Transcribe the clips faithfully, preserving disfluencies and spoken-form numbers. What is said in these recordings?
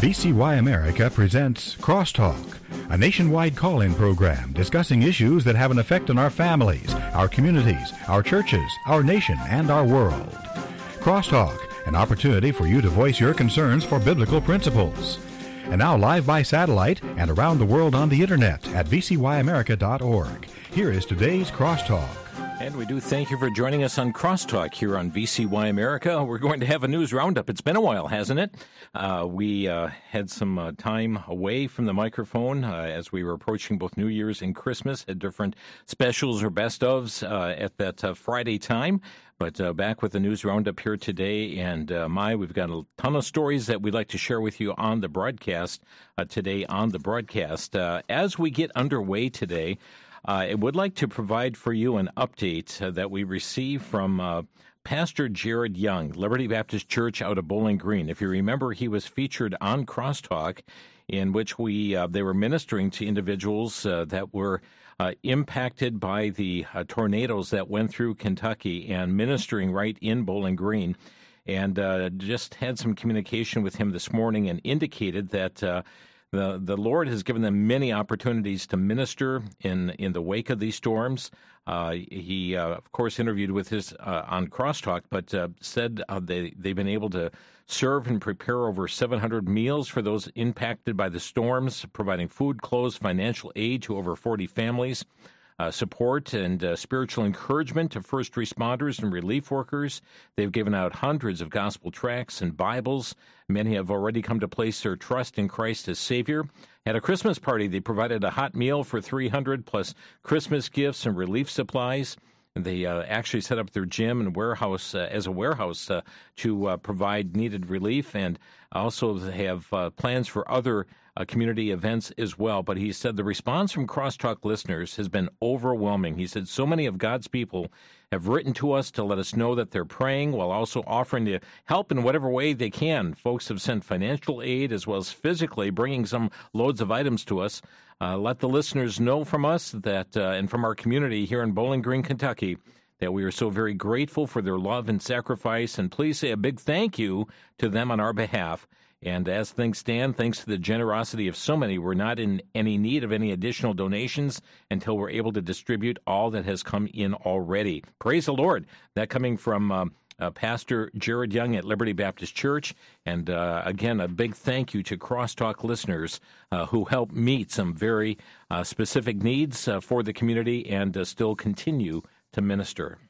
V C Y America presents Crosstalk, a nationwide call-in program discussing issues that have an effect on our families, our communities, our churches, our nation, and our world. Crosstalk, an opportunity for you to voice your concerns for biblical principles. And now live by satellite and around the world on the internet at v c y america dot org. Here is today's Crosstalk. And we do thank you for joining us on Crosstalk here on V C Y America. We're going to have a news roundup. It's been a while, hasn't it? Uh, we uh, had some uh, time away from the microphone uh, as we were approaching both New Year's and Christmas, had different specials or best-ofs uh, at that uh, Friday time. But uh, back with the news roundup here today, and uh, my, we've got a ton of stories that we'd like to share with you on the broadcast uh, today on the broadcast. Uh, as we get underway today, Uh, I would like to provide for you an update uh, that we received from uh, Pastor Jared Young, Liberty Baptist Church out of Bowling Green. If you remember, he was featured on Crosstalk, in which we uh, they were ministering to individuals uh, that were uh, impacted by the uh, tornadoes that went through Kentucky and ministering right in Bowling Green. And uh, just had some communication with him this morning and indicated that uh, The the Lord has given them many opportunities to minister in, in the wake of these storms. Uh, he, uh, of course, interviewed with his uh, on Crosstalk, but uh, said uh, they, they've been able to serve and prepare over seven hundred meals for those impacted by the storms, providing food, clothes, financial aid to over forty families, uh, support and uh, spiritual encouragement to first responders and relief workers. They've given out hundreds of gospel tracts and Bibles. Many have already come to place their trust in Christ as Savior. At a Christmas party, they provided a hot meal for three hundred, plus Christmas gifts and relief supplies. They uh, actually set up their gym and warehouse uh, as a warehouse uh, to uh, provide needed relief, and also have uh, plans for other uh, community events as well. But he said the response from Crosstalk listeners has been overwhelming. He said so many of God's people have written to us to let us know that they're praying while also offering to help in whatever way they can. Folks have sent financial aid as well as physically bringing some loads of items to us. Uh, let the listeners know from us that, uh, and from our community here in Bowling Green, Kentucky, that we are so very grateful for their love and sacrifice. And please say a big thank you to them on our behalf. And as things stand, thanks to the generosity of so many, we're not in any need of any additional donations until we're able to distribute all that has come in already. Praise the Lord. That coming from um, uh, Pastor Jared Young at Liberty Baptist Church. And uh, again, a big thank you to Crosstalk listeners uh, who help meet some very uh, specific needs uh, for the community and uh, still continue to minister.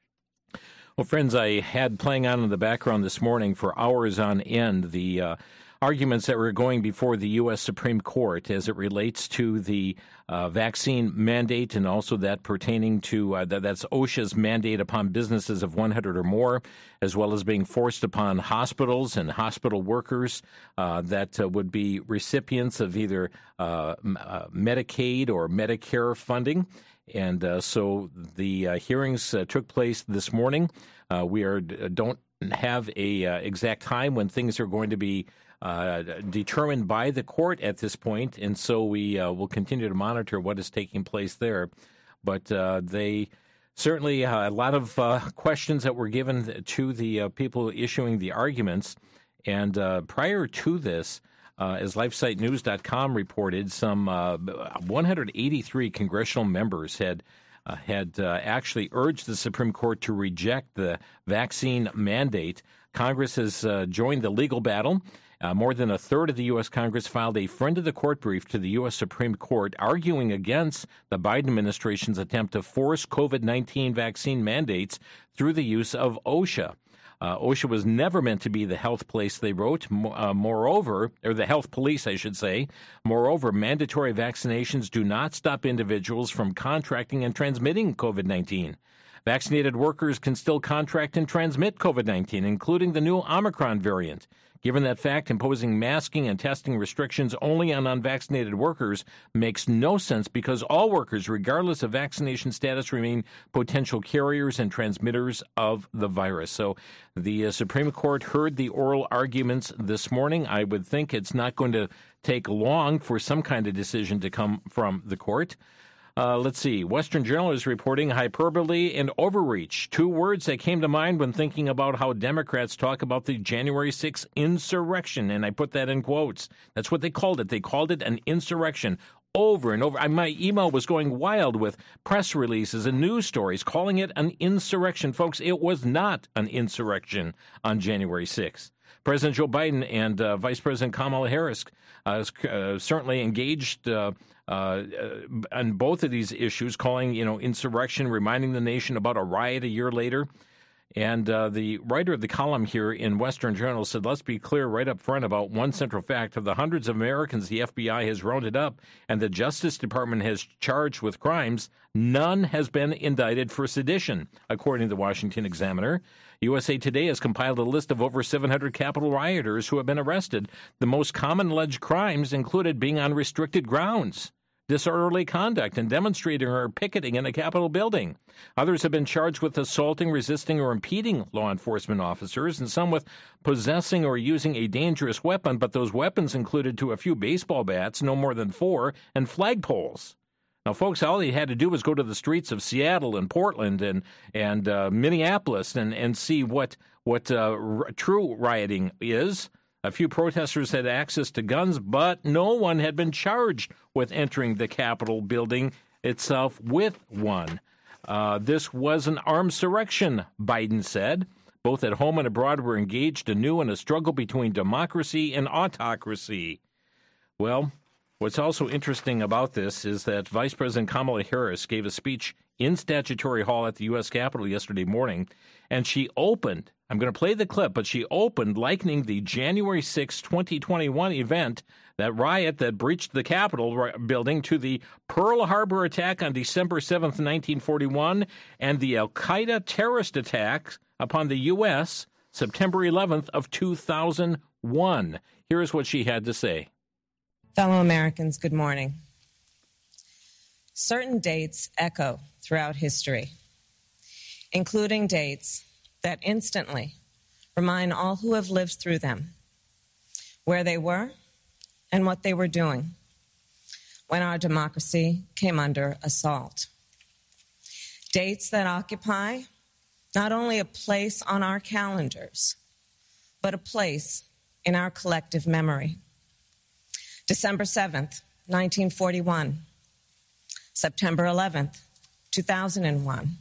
Well, friends, I had playing on in the background this morning for hours on end the uh, arguments that were going before the U S Supreme Court as it relates to the uh, vaccine mandate, and also that pertaining to uh, that, that's OSHA's mandate upon businesses of one hundred or more, as well as being forced upon hospitals and hospital workers uh, that uh, would be recipients of either uh, uh, Medicaid or Medicare funding. And uh, so the uh, hearings uh, took place this morning. Uh, we are don't have a uh, exact time when things are going to be uh, determined by the court at this point, and so we uh, will continue to monitor what is taking place there. But uh, they certainly uh, a lot of uh, questions that were given to the uh, people issuing the arguments. And uh, prior to this, Uh, as LifeSite News dot com reported, some uh, one hundred eighty-three congressional members had uh, had uh, actually urged the Supreme Court to reject the vaccine mandate. Congress has uh, joined the legal battle. Uh, more than a third of the U S. Congress filed a friend of the court brief to the U S. Supreme Court arguing against the Biden administration's attempt to force COVID nineteen vaccine mandates through the use of OSHA. Uh, OSHA was never meant to be the health place, they wrote. Uh, moreover, or the health police, I should say. Moreover, mandatory vaccinations do not stop individuals from contracting and transmitting COVID nineteen. Vaccinated workers can still contract and transmit COVID nineteen, including the new Omicron variant. Given that fact, imposing masking and testing restrictions only on unvaccinated workers makes no sense because all workers, regardless of vaccination status, remain potential carriers and transmitters of the virus. So the uh, Supreme Court heard the oral arguments this morning. I would think it's not going to take long for some kind of decision to come from the court. Uh, let's see. Western Journal is reporting hyperbole and overreach, two words that came to mind when thinking about how Democrats talk about the January sixth insurrection, and I put that in quotes. That's what they called it. They called it an insurrection. Over and over. My email was going wild with press releases and news stories calling it an insurrection. Folks, it was not an insurrection on January sixth. President Joe Biden and uh, Vice President Kamala Harris uh, uh, certainly engaged uh, uh, on both of these issues, calling, you know, insurrection, reminding the nation about a riot a year later. And uh, the writer of the column here in Western Journal said, let's be clear right up front about one central fact. Of the hundreds of Americans the F B I has rounded up and the Justice Department has charged with crimes, none has been indicted for sedition, according to the Washington Examiner. U S A Today has compiled a list of over seven hundred Capitol rioters who have been arrested. The most common alleged crimes included being on restricted grounds, disorderly conduct, and demonstrating or picketing in a Capitol building. Others have been charged with assaulting, resisting, or impeding law enforcement officers, and some with possessing or using a dangerous weapon, but those weapons included to a few baseball bats, no more than four, and flagpoles. Now, folks, all they had to do was go to the streets of Seattle and Portland and and uh, Minneapolis and, and see what, what uh, r- true rioting is. A few protesters had access to guns, but no one had been charged with entering the Capitol building itself with one. Uh, this was an armed insurrection, Biden said. Both at home and abroad were engaged anew in a struggle between democracy and autocracy. Well, what's also interesting about this is that Vice President Kamala Harris gave a speech in Statutory Hall at the U S Capitol yesterday morning, and she opened, I'm going to play the clip, but she opened likening the January sixth, twenty twenty-one event, that riot that breached the Capitol building, to the Pearl Harbor attack on December seventh, nineteen forty-one, and the Al-Qaeda terrorist attacks upon the U S September eleventh of two thousand one. Here's what she had to say. Fellow Americans, good morning. Certain dates echo throughout history, including dates that instantly remind all who have lived through them where they were and what they were doing when our democracy came under assault. Dates that occupy not only a place on our calendars, but a place in our collective memory. December seventh, nineteen forty-one, September eleventh, two thousand one,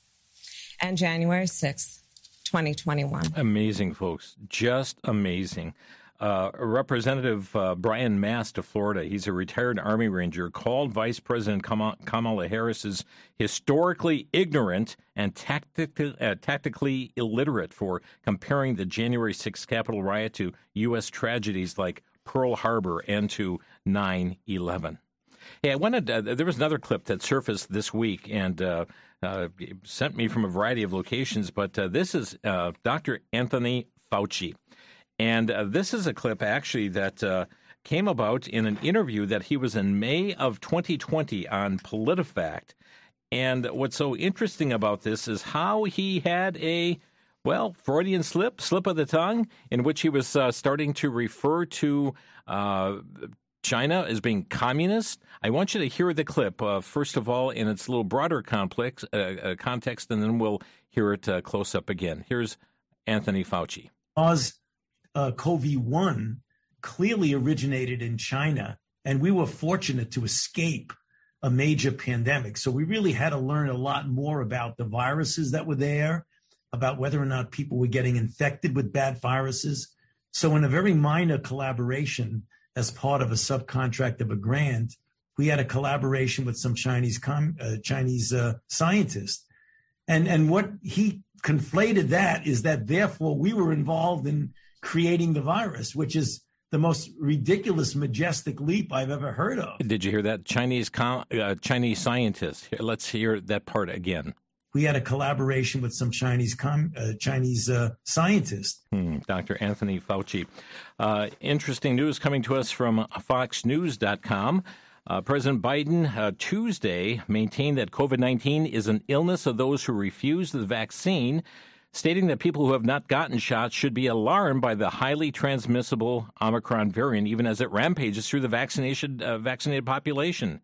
and January sixth, twenty twenty-one. Amazing, folks. Just amazing. Uh, Representative uh, Brian Mast of Florida, he's a retired Army Ranger, called Vice President Kam- Kamala Harris's historically ignorant and tactic- uh, tactically illiterate for comparing the January sixth Capitol riot to U S tragedies like Pearl Harbor and to nine eleven. Hey, I wanted, uh, there was another clip that surfaced this week and uh, uh, sent me from a variety of locations, but uh, this is uh, Doctor Anthony Fauci. And uh, this is a clip, actually, that uh, came about in an interview that he was in May of twenty twenty on PolitiFact. And what's so interesting about this is how he had a, well, Freudian slip, slip of the tongue, in which he was uh, starting to refer to uh, China as being communist. I want you to hear the clip, uh, first of all, in its little broader complex, uh, uh, context, and then we'll hear it uh, close up again. Here's Anthony Fauci. Because uh, COVID one clearly originated in China, and we were fortunate to escape a major pandemic. So we really had to learn a lot more about the viruses that were there, about whether or not people were getting infected with bad viruses. So in a very minor collaboration, as part of a subcontract of a grant, we had a collaboration with some Chinese com, uh, Chinese uh, scientists. And, and what he conflated that is that therefore we were involved in creating the virus, which is the most ridiculous, majestic leap I've ever heard of. Did you hear that? Chinese com, uh, Chinese scientists. Here, let's hear that part again. We had a collaboration with some Chinese com, uh, Chinese uh, scientists. Hmm, Doctor Anthony Fauci. Uh, interesting news coming to us from fox news dot com. Uh, President Biden uh, Tuesday maintained that COVID nineteen is an illness of those who refuse the vaccine, stating that people who have not gotten shots should be alarmed by the highly transmissible Omicron variant, even as it rampages through the vaccination uh, vaccinated population.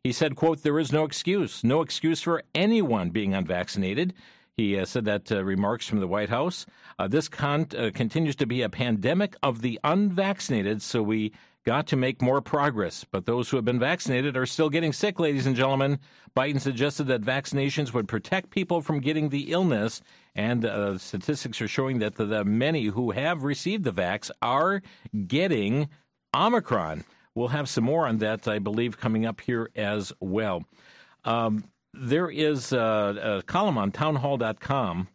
He said, quote, "There is no excuse, no excuse for anyone being unvaccinated." He uh, said that uh, remarks from the White House. Uh, this con- uh, continues to be a pandemic of the unvaccinated, so we got to make more progress. But those who have been vaccinated are still getting sick, ladies and gentlemen. Biden suggested that vaccinations would protect people from getting the illness, and uh, statistics are showing that the, the many who have received the vax are getting Omicron. We'll have some more on that, I believe, coming up here as well. Um, there is a, a column on townhall dot com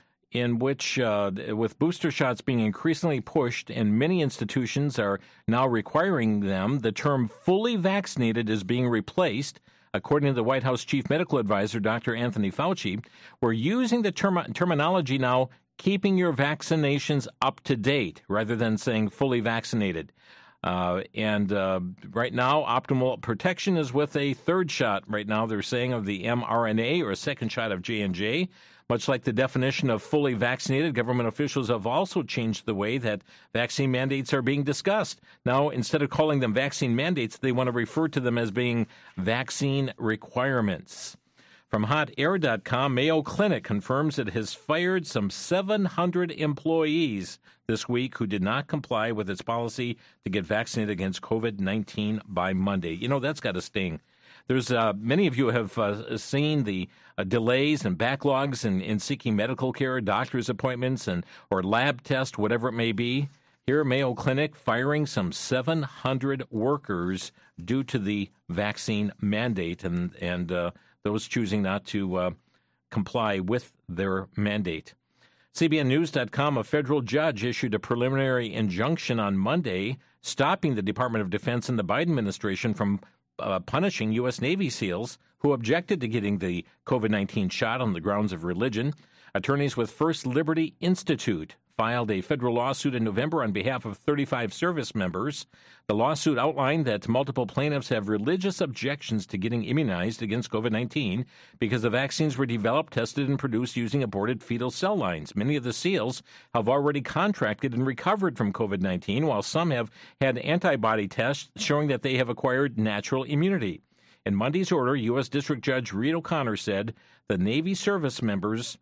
in which, uh, with booster shots being increasingly pushed and many institutions are now requiring them, the term fully vaccinated is being replaced. According to the White House Chief Medical Advisor, Doctor Anthony Fauci, we're using the term- terminology now, keeping your vaccinations up to date, rather than saying fully vaccinated. Uh, and uh, right now, optimal protection is with a third shot. Right now, they're saying of the mRNA or a second shot of J and J. Much like the definition of fully vaccinated, government officials have also changed the way that vaccine mandates are being discussed. Now, instead of calling them vaccine mandates, they want to refer to them as being vaccine requirements. From hot air dot com, Mayo Clinic confirms it has fired some seven hundred employees this week who did not comply with its policy to get vaccinated against covid nineteen by Monday. You know, that's got to sting. There's uh, many of you have uh, seen the uh, delays and backlogs in, in seeking medical care, doctor's appointments, and or lab tests, whatever it may be. Here, Mayo Clinic firing some seven hundred workers due to the vaccine mandate, and and uh, those choosing not to uh, comply with their mandate. C B N News dot com, a federal judge issued a preliminary injunction on Monday stopping the Department of Defense and the Biden administration from uh, punishing U S. Navy SEALs who objected to getting the covid nineteen shot on the grounds of religion. Attorneys with First Liberty Institute filed a federal lawsuit in November on behalf of thirty-five service members. The lawsuit outlined that multiple plaintiffs have religious objections to getting immunized against covid nineteen because the vaccines were developed, tested, and produced using aborted fetal cell lines. Many of the SEALs have already contracted and recovered from covid nineteen, while some have had antibody tests showing that they have acquired natural immunity. In Monday's order, U S. District Judge Reed O'Connor said the Navy service members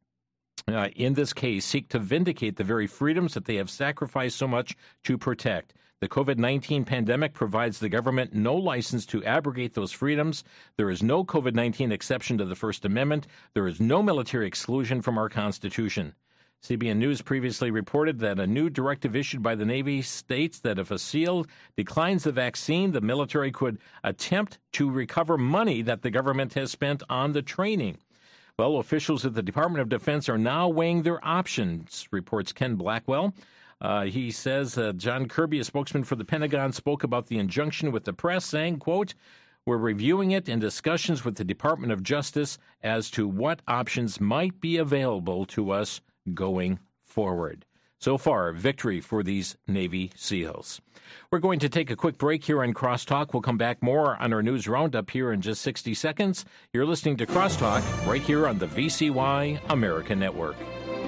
Uh, in this case, seek to vindicate the very freedoms that they have sacrificed so much to protect. The covid nineteen pandemic provides the government no license to abrogate those freedoms. There is no covid nineteen exception to the First Amendment. There is no military exclusion from our Constitution. C B N News previously reported that a new directive issued by the Navy states that if a SEAL declines the vaccine, the military could attempt to recover money that the government has spent on the training. Well, officials at the Department of Defense are now weighing their options, reports Ken Blackwell. Uh, he says uh, John Kirby, a spokesman for the Pentagon, spoke about the injunction with the press, saying, quote, "We're reviewing it in discussions with the Department of Justice as to what options might be available to us going forward." So far, victory for these Navy SEALs. We're going to take a quick break here on Crosstalk. We'll come back more on our news roundup here in just sixty seconds. You're listening to Crosstalk right here on the V C Y America Network.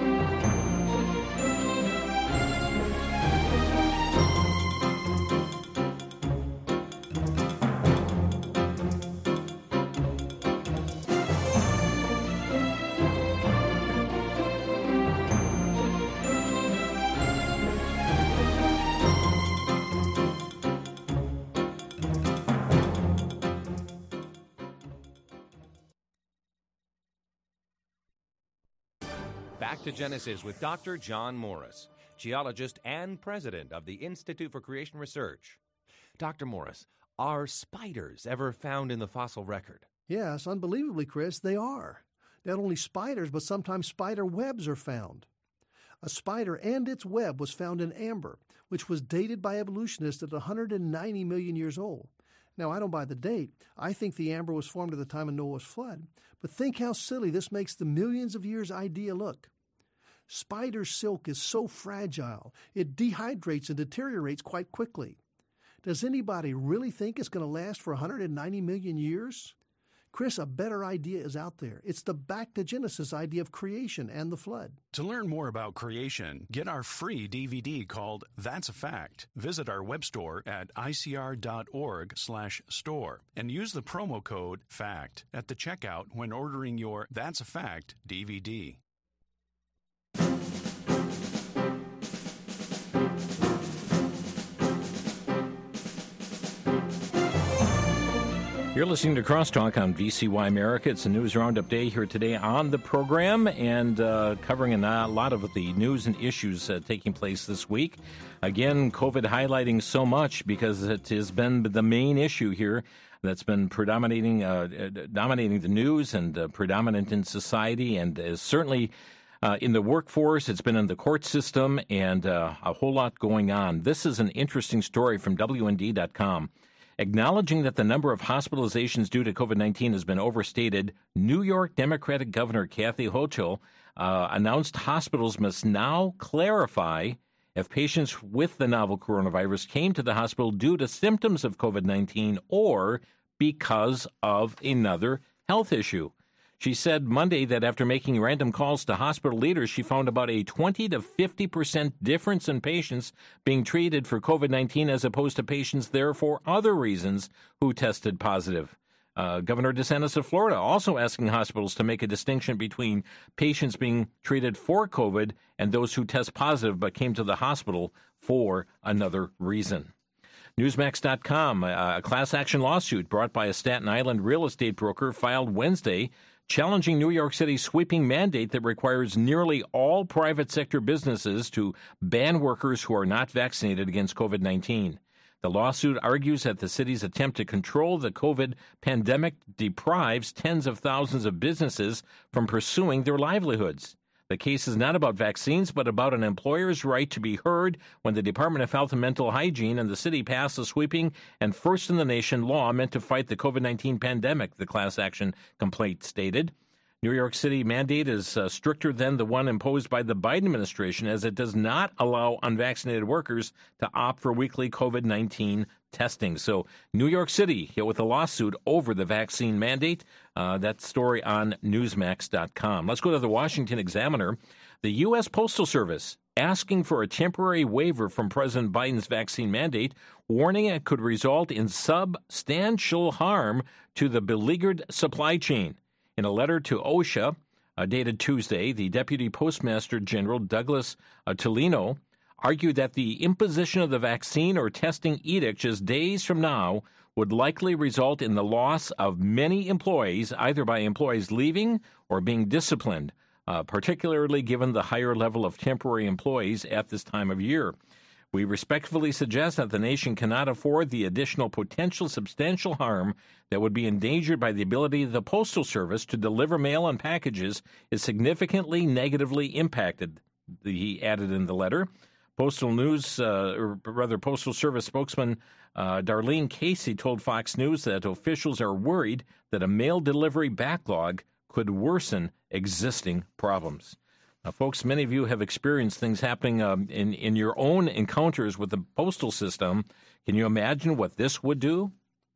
Back to Genesis with Doctor John Morris, geologist and president of the Institute for Creation Research. Doctor Morris, are spiders ever found in the fossil record? Yes, unbelievably, Chris, they are. Not only spiders, but sometimes spider webs are found. A spider and its web was found in amber, which was dated by evolutionists at one hundred ninety million years old. Now, I don't buy the date. I think the amber was formed at the time of Noah's flood. But think how silly this makes the millions of years idea look. Spider silk is so fragile, it dehydrates and deteriorates quite quickly. Does anybody really think it's going to last for one hundred ninety million years? Chris, a better idea is out there. It's the back to Genesis idea of creation and the flood. To learn more about creation, get our free D V D called That's a Fact. Visit our web store at I C R dot org slash store and use the promo code FACT at the checkout when ordering your That's a Fact D V D. You're listening to Crosstalk on V C Y America. It's a news roundup day here today on the program and uh, covering a lot of the news and issues uh, taking place this week. Again, COVID highlighting so much because it has been the main issue here that's been predominating, uh, dominating the news and uh, predominant in society and is certainly uh, in the workforce. It's been in the court system and uh, a whole lot going on. This is an interesting story from W N D dot com. Acknowledging that the number of hospitalizations due to COVID nineteen has been overstated, New York Democratic Governor Kathy Hochul uh, announced hospitals must now clarify if patients with the novel coronavirus came to the hospital due to symptoms of COVID nineteen or because of another health issue. She said Monday that after making random calls to hospital leaders, she found about a twenty to fifty percent difference in patients being treated for COVID nineteen as opposed to patients there for other reasons who tested positive. Uh, Governor DeSantis of Florida also asking hospitals to make a distinction between patients being treated for COVID and those who test positive but came to the hospital for another reason. Newsmax dot com, a class action lawsuit brought by a Staten Island real estate broker filed Wednesday challenging New York City's sweeping mandate that requires nearly all private sector businesses to ban workers who are not vaccinated against COVID nineteen. The lawsuit argues that the city's attempt to control the COVID pandemic deprives tens of thousands of businesses from pursuing their livelihoods. The case is not about vaccines, but about an employer's right to be heard when the Department of Health and Mental Hygiene and the city passed a sweeping and first-in-the-nation law meant to fight the COVID nineteen pandemic, the class action complaint stated. New York City mandate is uh, stricter than the one imposed by the Biden administration, as it does not allow unvaccinated workers to opt for weekly COVID nineteen testing. So New York City hit with a lawsuit over the vaccine mandate. Uh, that story on Newsmax dot com. Let's go to the Washington Examiner. The U S Postal Service asking for a temporary waiver from President Biden's vaccine mandate, warning it could result in substantial harm to the beleaguered supply chain. In a letter to OSHA, uh, dated Tuesday, the Deputy Postmaster General Douglas uh, Tolino argued that the imposition of the vaccine or testing edict just days from now would likely result in the loss of many employees, either by employees leaving or being disciplined, uh, particularly given the higher level of temporary employees at this time of year. We respectfully suggest that the nation cannot afford the additional potential substantial harm that would be endangered by the ability of the Postal Service to deliver mail and packages is significantly negatively impacted, he added in the letter. Postal News, uh, or rather Postal Service spokesman uh, Darlene Casey told Fox News that officials are worried that a mail delivery backlog could worsen existing problems. Now, folks, many of you have experienced things happening um, in, in your own encounters with the postal system. Can you imagine what this would do?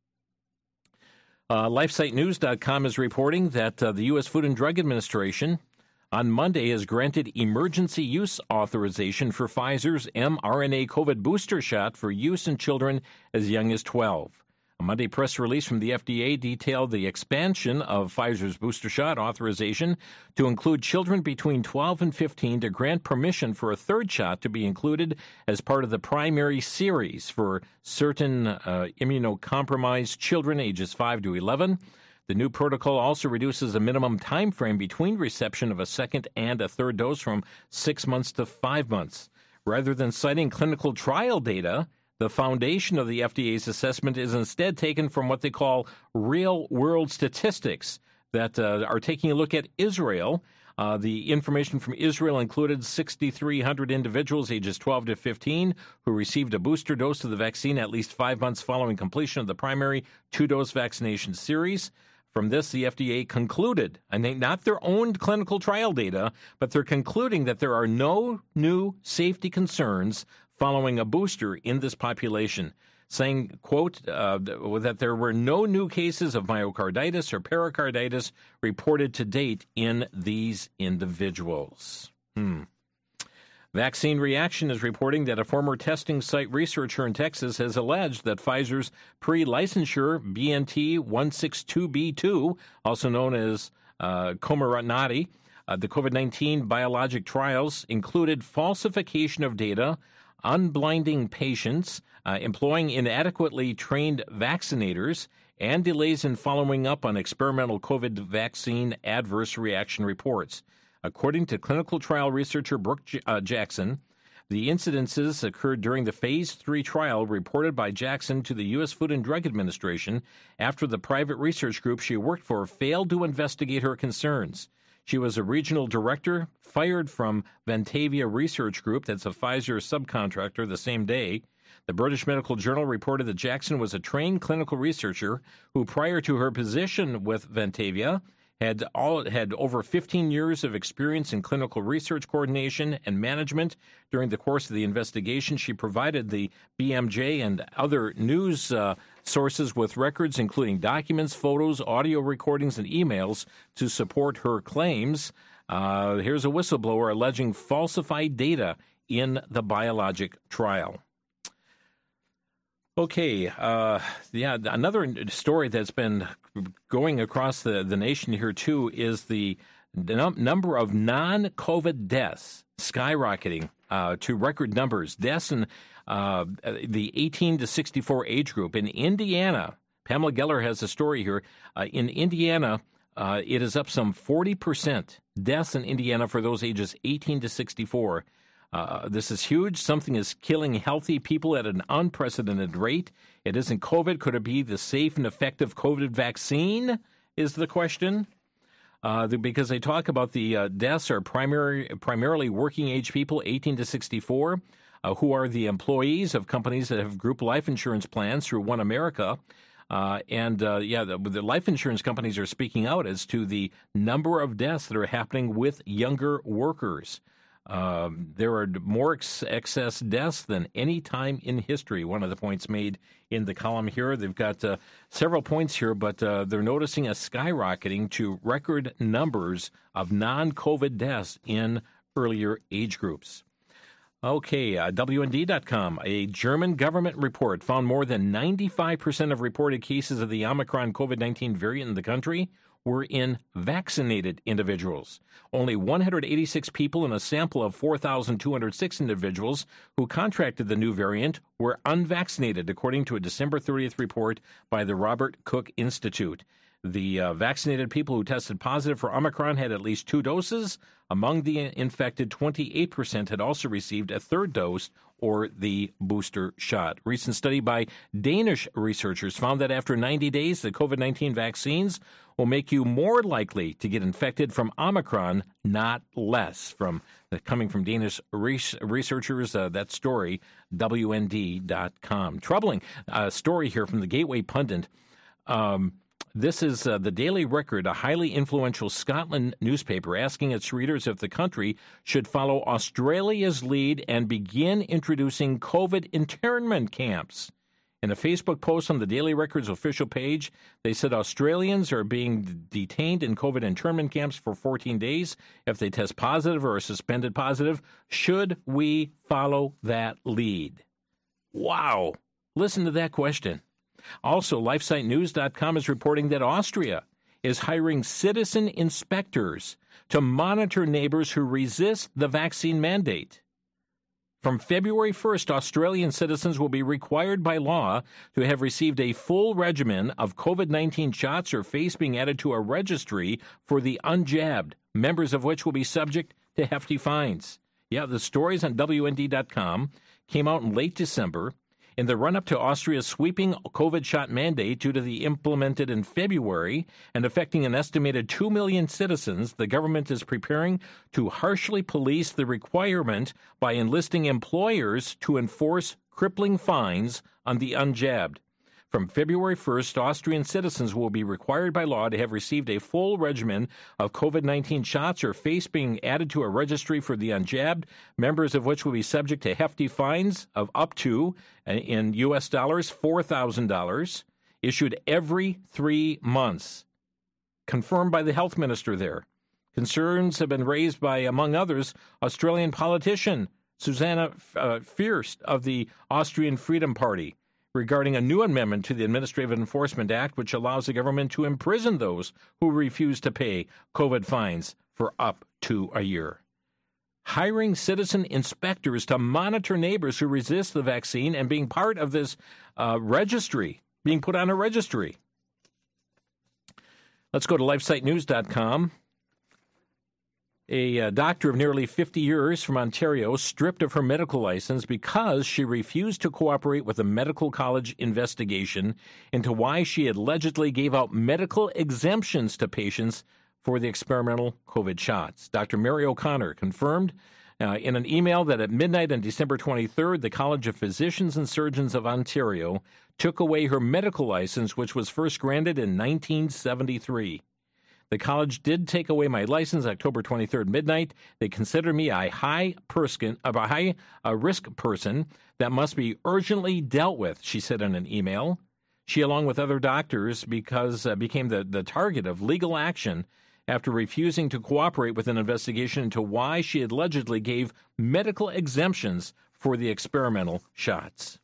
Uh, LifeSite News dot com is reporting that uh, the U S Food and Drug Administration on Monday has granted emergency use authorization for Pfizer's mRNA COVID booster shot for use in children as young as twelve. A Monday press release from the F D A detailed the expansion of Pfizer's booster shot authorization to include children between twelve and fifteen to grant permission for a third shot to be included as part of the primary series for certain uh, immunocompromised children ages five to eleven. The new protocol also reduces the minimum time frame between reception of a second and a third dose from six months to five months. Rather than citing clinical trial data, the foundation of the F D A's assessment is instead taken from what they call real-world statistics that uh, are taking a look at Israel. Uh, the information from Israel included six thousand three hundred individuals ages twelve to fifteen who received a booster dose of the vaccine at least five months following completion of the primary two-dose vaccination series. From this, the F D A concluded, and they, not their own clinical trial data, but they're concluding that there are no new safety concerns following a booster in this population. saying, quote, uh, that there were no new cases of myocarditis or pericarditis reported to date in these individuals. Hmm. Vaccine Reaction is reporting that a former testing site researcher in Texas has alleged that Pfizer's pre-licensure B N T one sixty-two B two, also known as uh, Comirnaty, uh, the COVID nineteen biologic trials included falsification of data, unblinding patients, uh, employing inadequately trained vaccinators, and delays in following up on experimental COVID vaccine adverse reaction reports. According to clinical trial researcher Brooke J- uh, Jackson, the incidences occurred during the phase three trial reported by Jackson to the U S Food and Drug Administration after the private research group she worked for failed to investigate her concerns. She was a regional director, fired from Vantavia Research Group, that's a Pfizer subcontractor, the same day. The British Medical Journal reported that Jackson was a trained clinical researcher who, prior to her position with Vantavia, had all had over fifteen years of experience in clinical research coordination and management. During the course of the investigation, she provided the B M J and other news uh, sources with records, including documents, photos, audio recordings, and emails to support her claims. Uh, here's a whistleblower alleging falsified data in the biologic trial. Okay, uh, yeah, another story that's been going across the, the nation here, too, is the num- number of non-COVID deaths skyrocketing uh, to record numbers. Deaths in uh, the eighteen to sixty-four age group. In Indiana, Pamela Geller has a story here. Uh, in Indiana, uh, it is up some forty percent. Deaths in Indiana for those ages eighteen to sixty-four. Uh, this is huge. Something is killing healthy people at an unprecedented rate. It isn't COVID. Could it be the safe and effective COVID vaccine is the question. Uh, the, because they talk about the uh, deaths are primary, primarily working-age people, eighteen to sixty-four, uh, who are the employees of companies that have group life insurance plans through One America. Uh, and, uh, yeah, the, the life insurance companies are speaking out as to the number of deaths that are happening with younger workers. Uh, there are more ex- excess deaths than any time in history. One of the points made in the column here. They've got uh, several points here, but uh, they're noticing a skyrocketing to record numbers of non-COVID deaths in earlier age groups. Okay, uh, W N D dot com. A German government report found more than ninety-five percent of reported cases of the Omicron COVID nineteen variant in the country were in vaccinated individuals. Only one hundred eighty-six people in a sample of four thousand two hundred six individuals who contracted the new variant were unvaccinated, according to a December thirtieth report by the Robert Koch Institute. The uh, vaccinated people who tested positive for Omicron had at least two doses. Among the infected, twenty-eight percent had also received a third dose or the booster shot. Recent study by Danish researchers found that after ninety days, the COVID nineteen vaccines will make you more likely to get infected from Omicron, not less. From uh, coming from Danish res- researchers, uh, that story, W N D dot com. Troubling uh, story here from the Gateway Pundit. Um, This is uh, the Daily Record, a highly influential Scotland newspaper, asking its readers if the country should follow Australia's lead and begin introducing COVID internment camps. In a Facebook post on the Daily Record's official page, they said Australians are being d- detained in COVID internment camps for fourteen days if they test positive or are suspended positive. Should we follow that lead? Wow. Listen to that question. Also, LifeSite News dot com is reporting that Austria is hiring citizen inspectors to monitor neighbors who resist the vaccine mandate. From February first, Australian citizens will be required by law to have received a full regimen of COVID nineteen shots or face being added to a registry for the unjabbed, members of which will be subject to hefty fines. Yeah, the stories on W N D dot com came out in late December. In the run-up to Austria's sweeping COVID shot mandate due to the implemented in February and affecting an estimated two million citizens, the government is preparing to harshly police the requirement by enlisting employers to enforce crippling fines on the unjabbed. From February first, Austrian citizens will be required by law to have received a full regimen of covid nineteen shots or face being added to a registry for the unjabbed, members of which will be subject to hefty fines of up to, in U S dollars, four thousand dollars, issued every three months. Confirmed by the health minister there. Concerns have been raised by, among others, Australian politician Susanna uh, Fierst of the Austrian Freedom Party, regarding a new amendment to the Administrative Enforcement Act, which allows the government to imprison those who refuse to pay COVID fines for up to a year. Hiring citizen inspectors to monitor neighbors who resist the vaccine and being part of this uh, registry, being put on a registry. Let's go to lifesite news dot com. A uh, doctor of nearly fifty years from Ontario stripped of her medical license because she refused to cooperate with a medical college investigation into why she allegedly gave out medical exemptions to patients for the experimental COVID shots. Doctor Mary O'Connor confirmed uh, in an email that at midnight on December twenty-third, the College of Physicians and Surgeons of Ontario took away her medical license, which was first granted in nineteen seventy-three. The college did take away my license October twenty-third midnight. They consider me a high, person, a high a risk person that must be urgently dealt with, she said in an email. She, along with other doctors, because uh, became the, the target of legal action after refusing to cooperate with an investigation into why she allegedly gave medical exemptions for the experimental shots.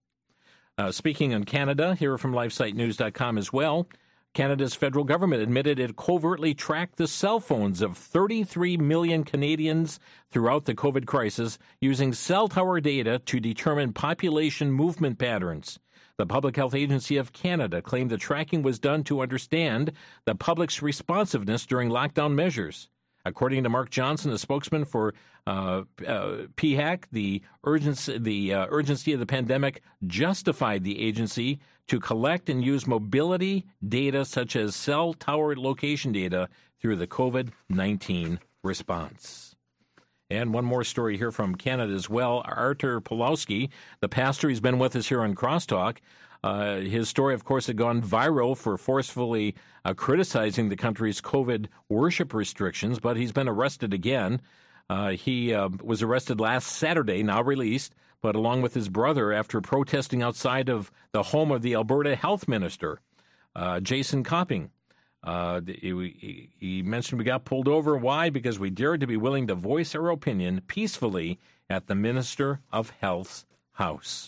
Uh, speaking on Canada, here from lifesite news dot com as well, Canada's federal government admitted it covertly tracked the cell phones of thirty-three million Canadians throughout the COVID crisis using cell tower data to determine population movement patterns. The Public Health Agency of Canada claimed the tracking was done to understand the public's responsiveness during lockdown measures. According to Mark Johnson, a spokesman for uh, uh, P HAC, the urgency, the uh, urgency of the pandemic justified the agency to collect and use mobility data such as cell tower location data through the COVID nineteen response. And one more story here from Canada as well. Artur Pawlowski, the pastor, he's been with us here on Crosstalk. Uh, his story, of course, had gone viral for forcefully uh, criticizing the country's COVID worship restrictions, but he's been arrested again. Uh, he uh, was arrested last Saturday, now released, but along with his brother after protesting outside of the home of the Alberta Health Minister, uh, Jason Copping. Uh, he, he mentioned we got pulled over. Why? Because we dared to be willing to voice our opinion peacefully at the Minister of Health's house.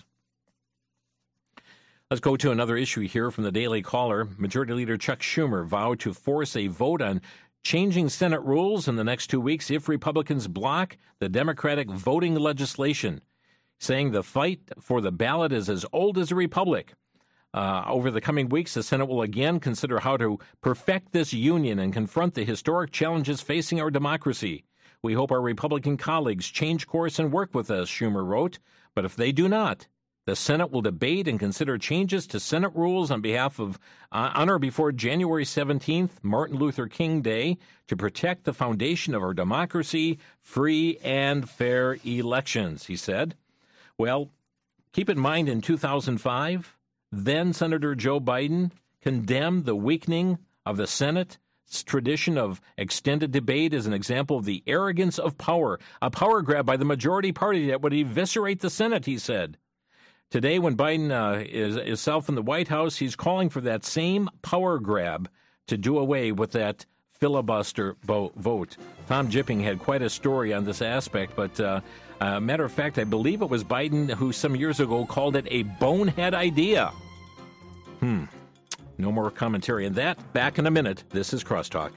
Let's go to another issue here from the Daily Caller. Majority Leader Chuck Schumer vowed to force a vote on changing Senate rules in the next two weeks if Republicans block the Democratic voting legislation, saying the fight for the ballot is as old as a republic. Uh, over the coming weeks, the Senate will again consider how to perfect this union and confront the historic challenges facing our democracy. We hope our Republican colleagues change course and work with us, Schumer wrote. But if they do not, the Senate will debate and consider changes to Senate rules on behalf of uh, on or before January seventeenth, Martin Luther King Day, to protect the foundation of our democracy, free and fair elections, he said. Well, keep in mind in two thousand five, then Senator Joe Biden condemned the weakening of the Senate's tradition of extended debate as an example of the arrogance of power, a power grab by the majority party that would eviscerate the Senate, he said. Today, when Biden uh, is himself in the White House, he's calling for that same power grab to do away with that filibuster bo- vote. Tom Jipping had quite a story on this aspect, but uh, uh, matter of fact, I believe it was Biden who some years ago called it a bonehead idea. Hmm. No more commentary on that. Back in a minute. This is Crosstalk.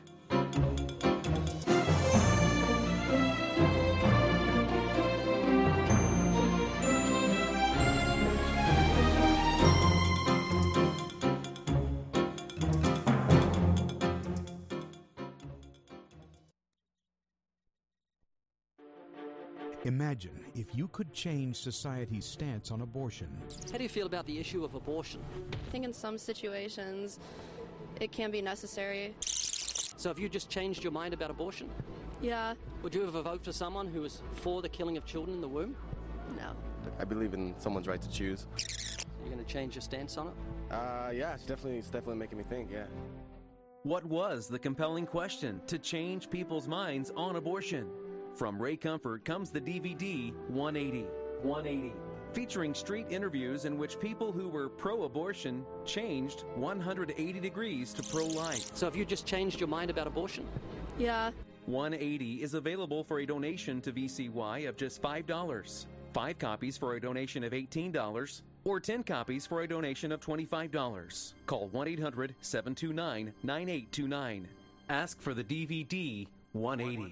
Imagine if you could change society's stance on abortion. How do you feel about the issue of abortion? I think in some situations it can be necessary. So have you just changed your mind about abortion? Yeah. Would you ever vote for someone who is for the killing of children in the womb? No. I believe in someone's right to choose. You're going to change your stance on it? Uh, yeah, it's definitely, it's definitely making me think, yeah. What was the compelling question to change people's minds on abortion? From Ray Comfort comes the D V D one eighty. one eighty. Featuring street interviews in which people who were pro-abortion changed one hundred eighty degrees to pro-life. So have you just changed your mind about abortion? Yeah. one eighty is available for a donation to V C Y of just five dollars. Five copies for a donation of eighteen dollars. Or ten copies for a donation of twenty-five dollars. Call one eight hundred seven two nine nine eight two nine. Ask for the D V D one eighty.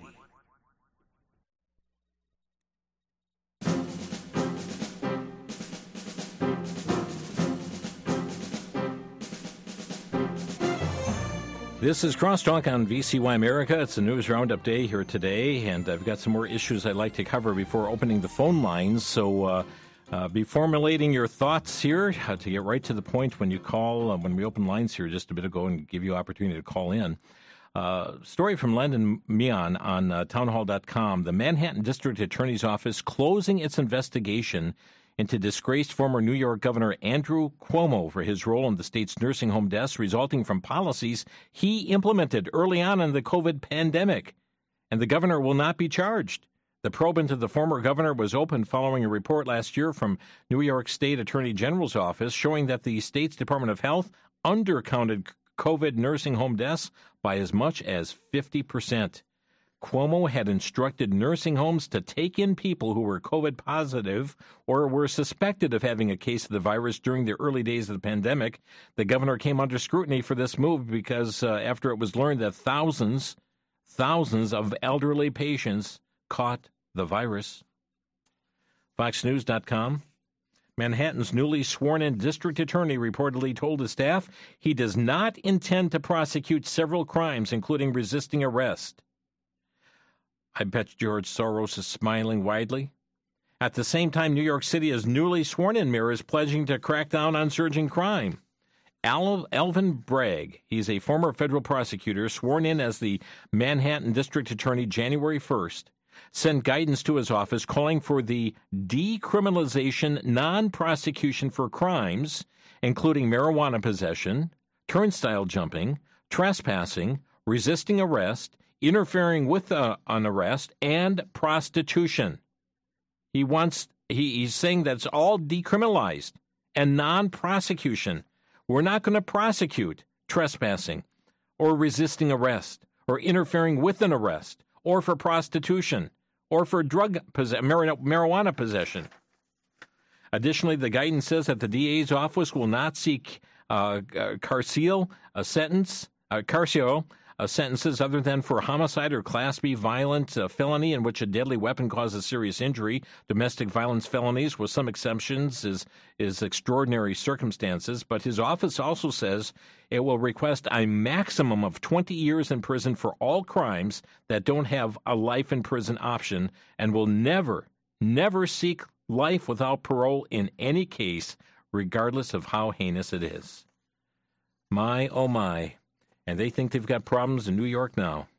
This is Crosstalk on V C Y America. It's a news roundup day here today, and I've got some more issues I'd like to cover before opening the phone lines. So, uh, Uh, be formulating your thoughts here uh, to get right to the point when you call, uh, when we open lines here just a bit ago and give you opportunity to call in. Uh, story from Landon Meehan on uh, townhall dot com. The Manhattan District Attorney's Office closing its investigation into disgraced former New York Governor Andrew Cuomo for his role in the state's nursing home deaths resulting from policies he implemented early on in the COVID pandemic. And the governor will not be charged. The probe into the former governor was opened following a report last year from New York State Attorney General's office showing that the state's Department of Health undercounted COVID nursing home deaths by as much as fifty percent. Cuomo had instructed nursing homes to take in people who were COVID positive or were suspected of having a case of the virus during the early days of the pandemic. The governor came under scrutiny for this move because uh, after it was learned that thousands, thousands of elderly patients caught the virus. Fox News dot com. Manhattan's newly sworn-in district attorney reportedly told his staff he does not intend to prosecute several crimes, including resisting arrest. I bet George Soros is smiling widely. At the same time, New York City's newly sworn-in mayor is pledging to crack down on surging crime. Al- Alvin Bragg, he's a former federal prosecutor sworn in as the Manhattan district attorney January first, sent guidance to his office calling for the decriminalization non-prosecution for crimes, including marijuana possession, turnstile jumping, trespassing, resisting arrest, interfering with uh, an arrest, and prostitution. He wants, he, he's saying that's all decriminalized and non-prosecution. We're not going to prosecute trespassing or resisting arrest or interfering with an arrest or for prostitution, or for drug pos- marijuana possession. Additionally, the guidance says that the D A's office will not seek uh, carceral a sentence, uh, carceral uh, sentences other than for homicide or Class B violent uh, felony in which a deadly weapon causes serious injury. Domestic violence felonies, with some exceptions, is is extraordinary circumstances. But his office also says it will request a maximum of twenty years in prison for all crimes that don't have a life in prison option, and will never, never seek life without parole in any case, regardless of how heinous it is. My, oh my. And they think they've got problems in New York now.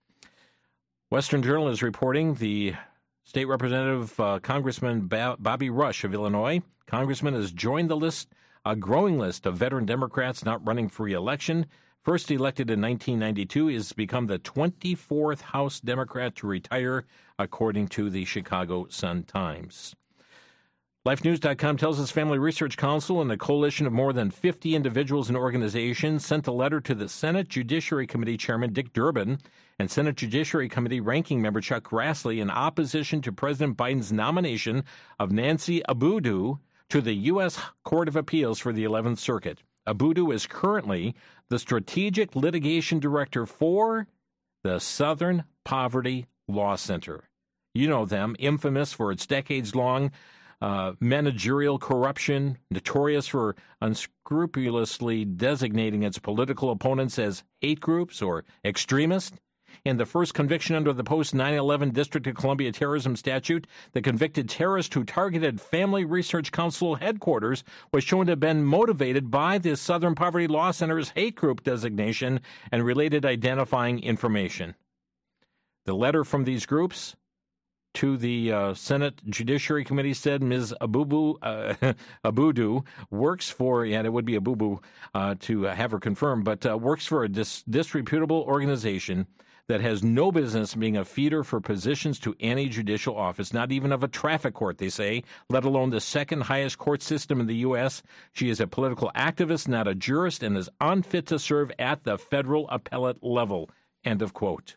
Western Journal is reporting the state representative, uh, Congressman ba- Bobby Rush of Illinois. Congressman has joined the list, a growing list of veteran Democrats not running for re-election. First elected in nineteen ninety-two, he has become the twenty-fourth House Democrat to retire, according to the Chicago Sun-Times. Life News dot com tells us Family Research Council and a coalition of more than fifty individuals and organizations sent a letter to the Senate Judiciary Committee Chairman Dick Durbin and Senate Judiciary Committee Ranking Member Chuck Grassley in opposition to President Biden's nomination of Nancy Abudu to the U S Court of Appeals for the eleventh Circuit. Abudu is currently the Strategic Litigation Director for the Southern Poverty Law Center. You know them, infamous for its decades-long Uh, managerial corruption, notorious for unscrupulously designating its political opponents as hate groups or extremists. In the first conviction under the post nine eleven District of Columbia terrorism statute, the convicted terrorist who targeted Family Research Council headquarters was shown to have been motivated by the Southern Poverty Law Center's hate group designation and related identifying information. The letter from these groups to the uh, Senate Judiciary Committee said Miz Abubu, uh, Abudu works for, and it would be Abubu uh, to have her confirmed, but uh, works for a dis- disreputable organization that has no business being a feeder for positions to any judicial office, not even of a traffic court, they say, let alone the second highest court system in the U S. She is a political activist, not a jurist, and is unfit to serve at the federal appellate level. End of quote.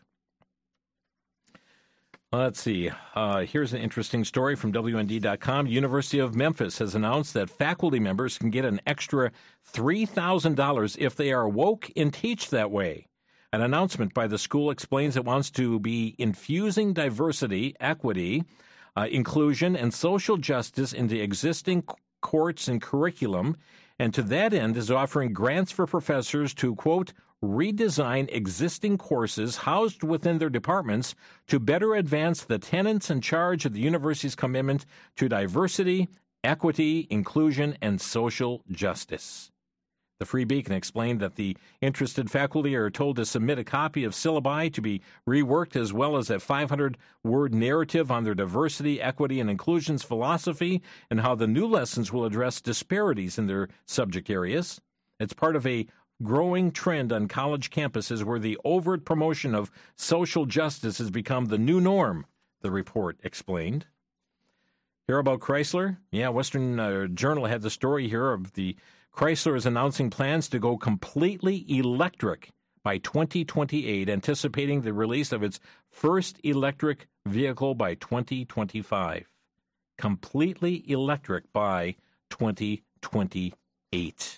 Let's see. Uh, here's an interesting story from W N D dot com. University of Memphis has announced that faculty members can get an extra three thousand dollars if they are woke and teach that way. An announcement by the school explains it wants to be infusing diversity, equity, uh, inclusion, and social justice into existing courts and curriculum, and to that end is offering grants for professors to, quote, redesign existing courses housed within their departments to better advance the tenets and charge of the university's commitment to diversity, equity, inclusion, and social justice. The Free Beacon explained that the interested faculty are told to submit a copy of syllabi to be reworked, as well as a five hundred word narrative on their diversity, equity, and inclusions philosophy and how the new lessons will address disparities in their subject areas. It's part of a growing trend on college campuses where the overt promotion of social justice has become the new norm, the report explained. Hear about Chrysler? Yeah, Western uh, Journal had the story here of the Chrysler is announcing plans to go completely electric by twenty twenty-eight, anticipating the release of its first electric vehicle by twenty twenty-five. Completely electric by twenty twenty-eight.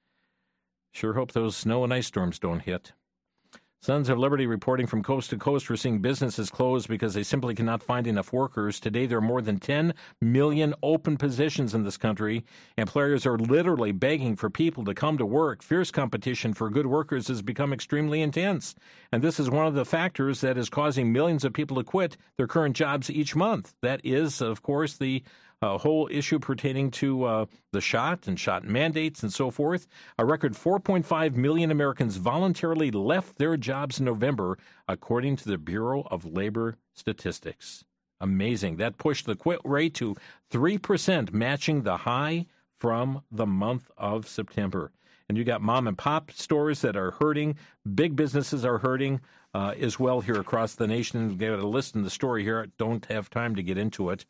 Sure hope those snow and ice storms don't hit. Sons of Liberty reporting from coast to coast, we're seeing businesses close because they simply cannot find enough workers. Today, there are more than ten million open positions in this country. Employers are literally begging for people to come to work. Fierce competition for good workers has become extremely intense. And this is one of the factors that is causing millions of people to quit their current jobs each month. That is, of course, the A whole issue pertaining to uh, the shot and shot mandates and so forth. A record four point five million Americans voluntarily left their jobs in November, according to the Bureau of Labor Statistics. Amazing. That pushed the quit rate to three percent, matching the high from the month of September. And you got mom and pop stores that are hurting. Big businesses are hurting uh, as well here across the nation. We've got a list in the story here. I don't have time to get into it.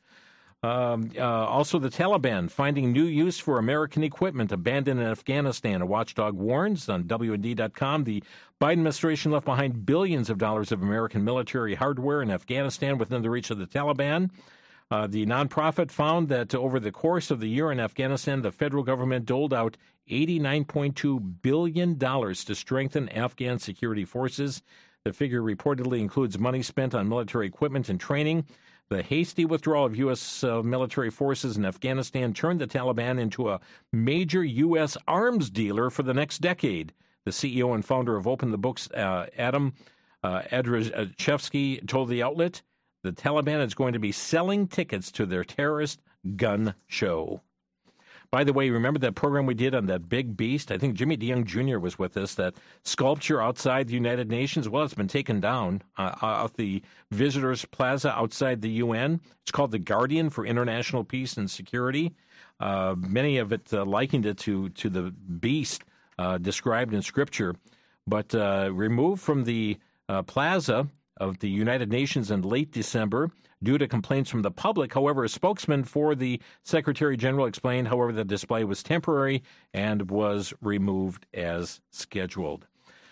Um, uh, also, the Taliban finding new use for American equipment abandoned in Afghanistan. A watchdog warns on W N D dot com the Biden administration left behind billions of dollars of American military hardware in Afghanistan within the reach of the Taliban. Uh, the nonprofit found that over the course of the year in Afghanistan, the federal government doled out eighty-nine point two billion dollars to strengthen Afghan security forces. The figure reportedly includes money spent on military equipment and training. The hasty withdrawal of U S uh, military forces in Afghanistan turned the Taliban into a major U S arms dealer for the next decade. The C E O and founder of Open the Books, uh, Adam uh, Adrashevsky, told the outlet, the Taliban is going to be selling tickets to their terrorist gun show. By the way, remember that program we did on that big beast? I think Jimmy DeYoung Junior was with us, that sculpture outside the United Nations. Well, it's been taken down uh, off the Visitors Plaza outside the U N. It's called the Guardian for International Peace and Security. Uh, many of it uh, likened it to, to the beast uh, described in Scripture. But uh, removed from the uh, plaza of the United Nations in late December due to complaints from the public. However, a spokesman for the Secretary General explained, however, the display was temporary and was removed as scheduled.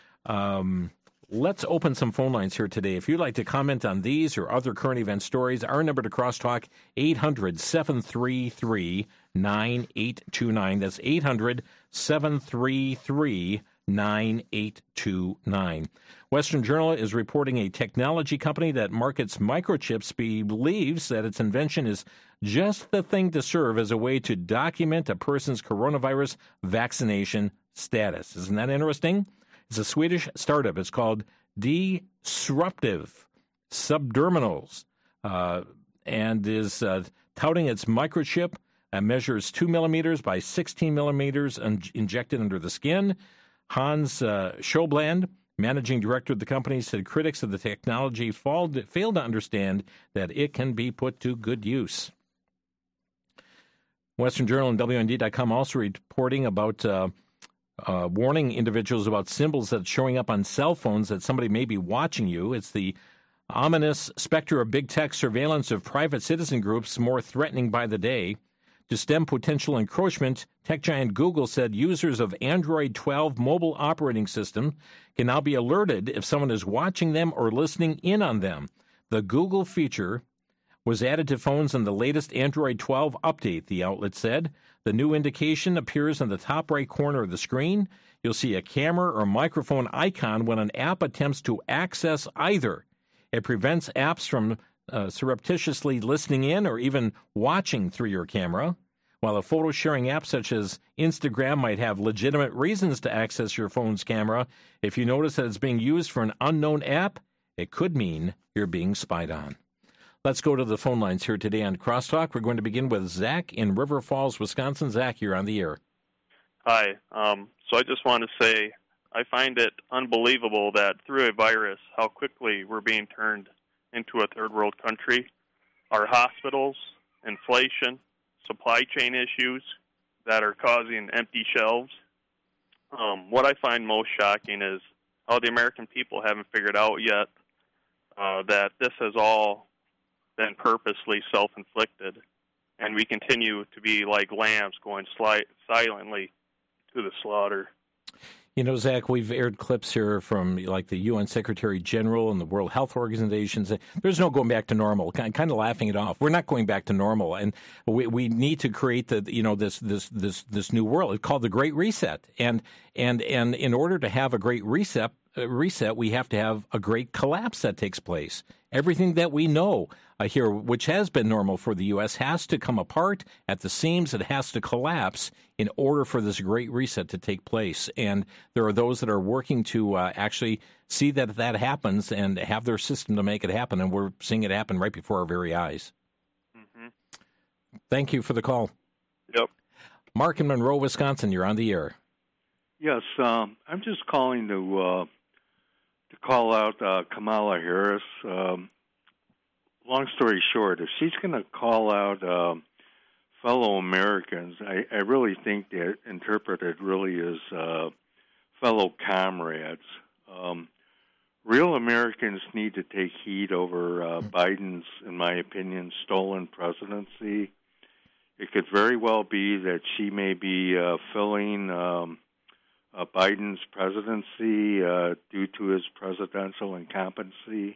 Um, let's open some phone lines here today. If you'd like to comment on these or other current event stories, our number to crosstalk, eight hundred, seven three three, nine eight two nine. That's eight hundred, seven three three, nine eight two nine. Western Journal is reporting a technology company that markets microchips believes that its invention is just the thing to serve as a way to document a person's coronavirus vaccination status. Isn't that interesting? It's a Swedish startup. It's called Disruptive Subdermals uh, and is uh, touting its microchip and measures two millimeters by sixteen millimeters un- injected under the skin. Hans uh, Schobland, Managing director of the company said critics of the technology failed, failed to understand that it can be put to good use. Western Journal and W N D dot com also reporting about uh, uh, warning individuals about symbols that's showing up on cell phones that somebody may be watching you. It's the ominous specter of big tech surveillance of private citizen groups more threatening by the day. To stem potential encroachment, tech giant Google said users of Android twelve mobile operating system can now be alerted if someone is watching them or listening in on them. The Google feature was added to phones in the latest Android twelve update, the outlet said. The new indication appears in the top right corner of the screen. You'll see a camera or microphone icon when an app attempts to access either. It prevents apps from uh, surreptitiously listening in or even watching through your camera. While a photo-sharing app such as Instagram might have legitimate reasons to access your phone's camera, if you notice that it's being used for an unknown app, it could mean you're being spied on. Let's go to the phone lines here today on Crosstalk. We're going to begin with Zach in River Falls, Wisconsin. Zach, you're on the air. Hi. Um, so I just want to say I find it unbelievable that through a virus, how quickly we're being turned into a third world country. Our hospitals, inflation, supply chain issues that are causing empty shelves. Um, what I find most shocking is how the American people haven't figured out yet uh, that this has all been purposely self-inflicted, and we continue to be like lambs going sli- silently to the slaughter. You know, Zach, we've aired clips here from like the U N Secretary General and the World Health Organization. There's no going back to normal. Kind of laughing it off. We're not going back to normal, and we we need to create the you know this this this this new world. It's called the Great Reset, and and and in order to have a great reset, uh, reset, we have to have a great collapse that takes place. Everything that we know uh, here, which has been normal for the U S, has to come apart at the seams. It has to collapse in order for this great reset to take place. And there are those that are working to uh, actually see that that happens and have their system to make it happen. And we're seeing it happen right before our very eyes. Mm-hmm. Thank you for the call. Yep. Mark in Monroe, Wisconsin, you're on the air. Yes, um, I'm just calling to uh, to call out uh, Kamala Harris. Um, long story short, if she's going to call out uh, fellow Americans, I, I really think that interpreted really is uh, fellow comrades. Um, real Americans need to take heed over uh, Biden's, in my opinion, stolen presidency. It could very well be that she may be uh, filling um, uh, Biden's presidency uh, due to his presidential incompetency.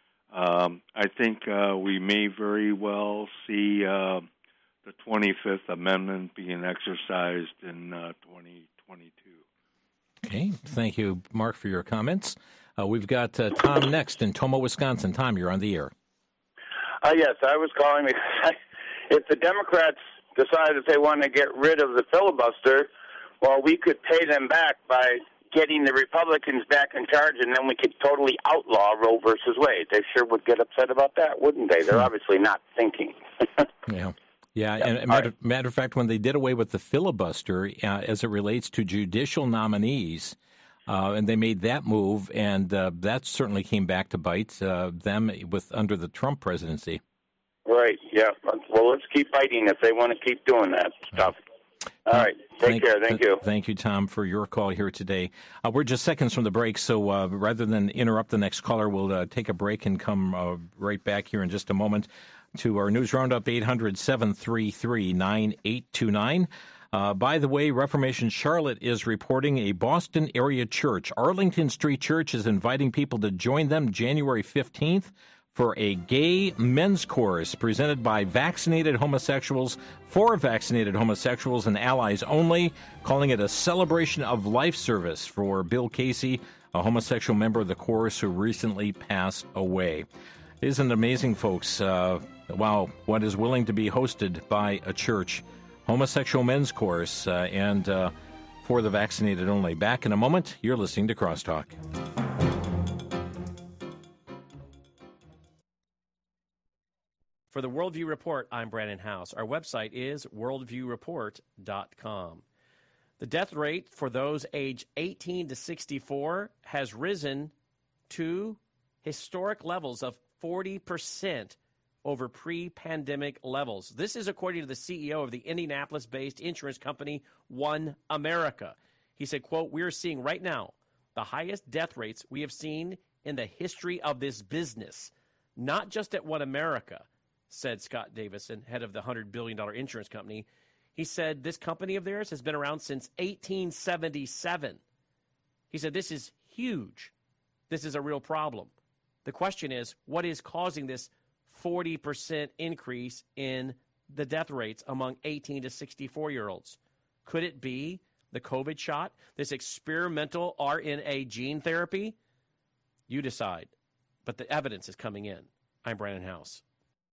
Um, I think uh, we may very well see uh, the twenty-fifth Amendment being exercised in uh, twenty twenty-two. Okay. Thank you, Mark, for your comments. Uh, we've got uh, Tom next in Tomah, Wisconsin. Tom, you're on the air. Uh, yes, I was calling because if the Democrats decide that they want to get rid of the filibuster, well, we could pay them back by getting the Republicans back in charge, and then we could totally outlaw Roe versus Wade. They sure would get upset about that, wouldn't they? They're obviously not thinking. yeah. Yeah, and yeah. Matter, right. matter of fact, when they did away with the filibuster uh, as it relates to judicial nominees, uh, and they made that move, and uh, that certainly came back to bite uh, them with under the Trump presidency. Right, yeah. Well, let's keep fighting if they want to keep doing that stuff. All right. Take thank, care. Thank you. Thank you, Tom, for your call here today. Uh, we're just seconds from the break, so uh, rather than interrupt the next caller, we'll uh, take a break and come uh, right back here in just a moment to our News Roundup, eight hundred, seven three three, nine eight two nine. Uh, by the way, Reformation Charlotte is reporting a Boston area church. Arlington Street Church is inviting people to join them January fifteenth for a gay men's chorus presented by vaccinated homosexuals for vaccinated homosexuals and allies only, calling it a celebration of life service for Bill Casey, a homosexual member of the chorus who recently passed away. Isn't it amazing, folks? Uh, wow, what is willing to be hosted by a church? Homosexual men's chorus uh, and uh, for the vaccinated only. Back in a moment. You're listening to Crosstalk. For the Worldview Report, I'm Brandon House. Our website is worldview report dot com. The death rate for those age eighteen to sixty-four has risen to historic levels of forty percent over pre-pandemic levels. This is according to the C E O of the Indianapolis-based insurance company, One America. He said, quote, "We are seeing right now the highest death rates we have seen in the history of this business, not just at One America," said Scott Davison, head of the one hundred billion dollars insurance company. He said this company of theirs has been around since eighteen seventy-seven. He said this is huge. This is a real problem. The question is, what is causing this forty percent increase in the death rates among eighteen to sixty-four-year-olds? Could it be the COVID shot, this experimental R N A gene therapy? You decide. But the evidence is coming in. I'm Brandon House.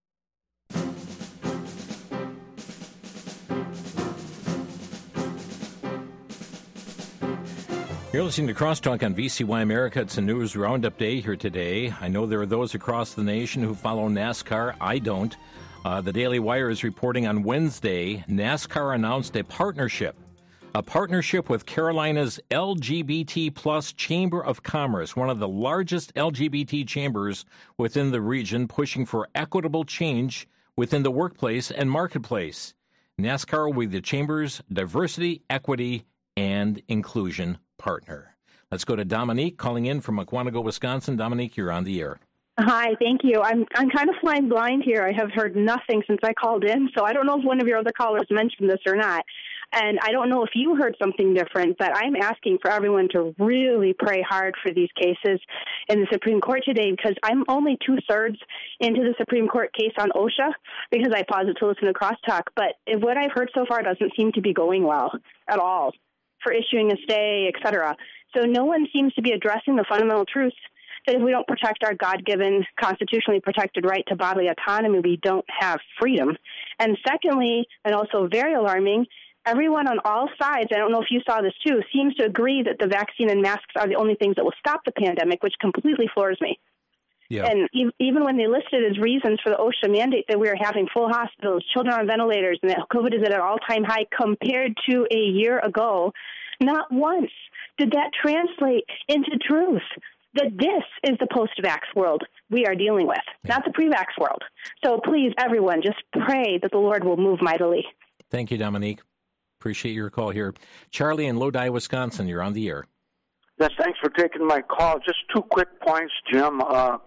You're listening to Crosstalk on V C Y America. It's a news roundup day here today. I know there are those across the nation who follow NASCAR. I don't. Uh, the Daily Wire is reporting on Wednesday, NASCAR announced a partnership, a partnership with Carolina's L G B T plus Chamber of Commerce, one of the largest L G B T chambers within the region, pushing for equitable change within the workplace and marketplace. NASCAR will be the chamber's diversity, equity, and inclusion partner. Let's go to Dominique calling in from Aquanago, Wisconsin. Dominique, you're on the air. Hi, thank you. I'm I'm kind of flying blind here. I have heard nothing since I called in, so I don't know if one of your other callers mentioned this or not. And I don't know if you heard something different, but I'm asking for everyone to really pray hard for these cases in the Supreme Court today, because I'm only two-thirds into the Supreme Court case on OSHA because I paused to listen to Crosstalk. But what I've heard so far doesn't seem to be going well at all for issuing a stay, et cetera. So no one seems to be addressing the fundamental truths that if we don't protect our God-given, constitutionally protected right to bodily autonomy, we don't have freedom. And secondly, and also very alarming, everyone on all sides, I don't know if you saw this too, seems to agree that the vaccine and masks are the only things that will stop the pandemic, which completely floors me. Yeah. And e- even when they listed as reasons for the OSHA mandate that we are having full hospitals, children on ventilators, and that COVID is at an all-time high compared to a year ago, not once did that translate into truth, that this is the post-vax world we are dealing with, yeah. not the pre-vax world. So please, everyone, just pray that the Lord will move mightily. Thank you, Dominique. Appreciate your call here. Charlie in Lodi, Wisconsin, you're on the air. Yes, thanks for taking my call. Just two quick points, Jim. Uh,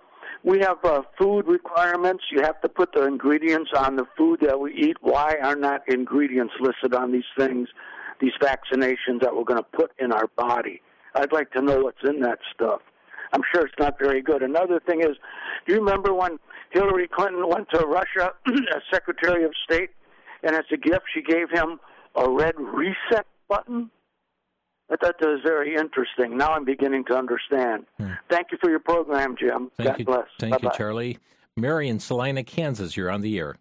we have uh, food requirements. You have to put the ingredients on the food that we eat. Why are not ingredients listed on these things, these vaccinations that we're going to put in our body? I'd like to know what's in that stuff. I'm sure it's not very good. Another thing is, do you remember when Hillary Clinton went to Russia as Secretary of State, and as a gift she gave him a red reset button? I thought that was very interesting. Now I'm beginning to understand. Hmm. Thank you for your program, Jim. Thank God you. bless. Thank Bye-bye. you, Charlie. Mary in Salina, Kansas, you're on the air.